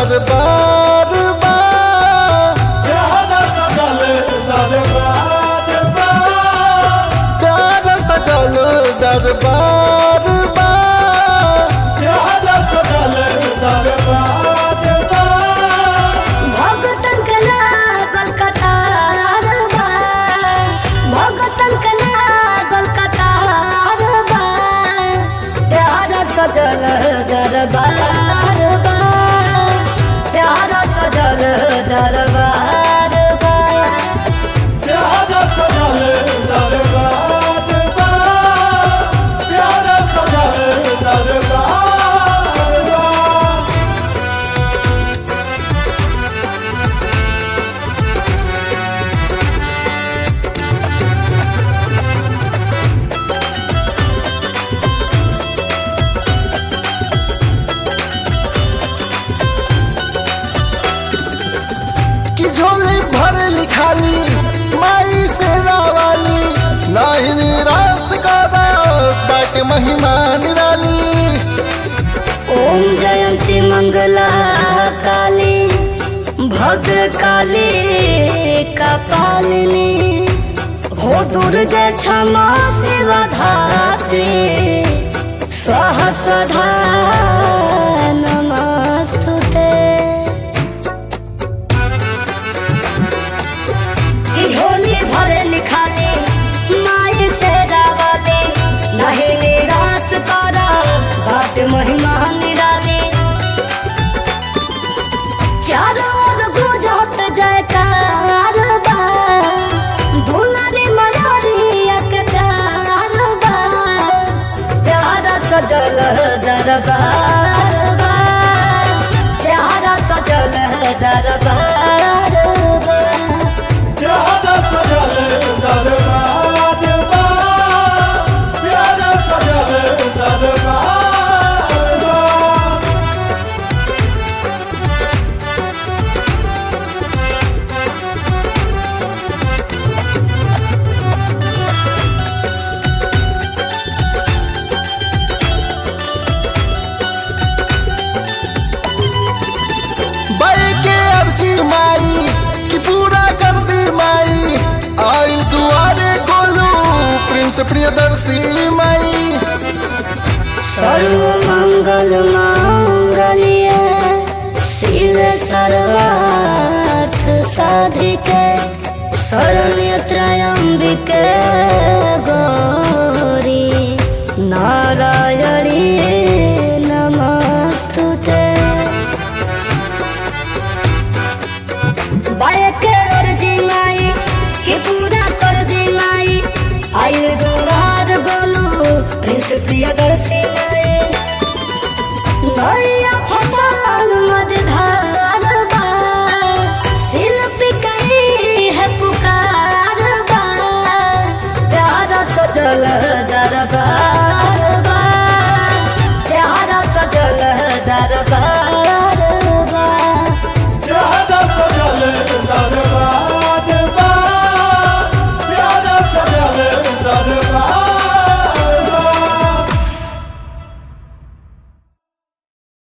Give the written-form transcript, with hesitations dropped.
दरबार बा प्यार सजल दरबार बा प्यार सजल दरबार बा प्यार सजल दरबार बा भगतन के लागल कतार बा भगतन के लागल कतार बा प्यार सजल दरबार बा प्यार सजल दरबार बा प्यार सजल दरबार बा प्यार सजल दरबार बा कि झोली भर लिखाली माई से रावाली नाही निराश का दास बाटे महिमा निराली। ओम जयंती मंगला काली भद्र काली कपालिनी हो दुर्गा क्षमा शिवा धात्री स्वाहा स्वधा नमस्तुते कि झोली भरे लिखाली माई से रावाली नहीं निराश करा बात महिमा निराली चारों ओर गुजत जयकार बा दुलारी मनारी के प्यार बा प्यार सजल दरबार बा प्यार सजल दरबार बा प्यार सजल दरबार बा प्यार सजल दरबार बा बाई के अर्जी माई कि पूरा कर दी माई आइल दुआरे कोलू प्रिंस प्रियदर्शी माई। सर्व मंगल मांगल्य शिव सर्वार्थ साधिके शरण्य त्र्यंबिके गौरी नारायणी नमस्तुते बायके अर्जी माई कि पूरा कर दी माई आयु दुआर बोलू प्रिंस प्रियदर्शी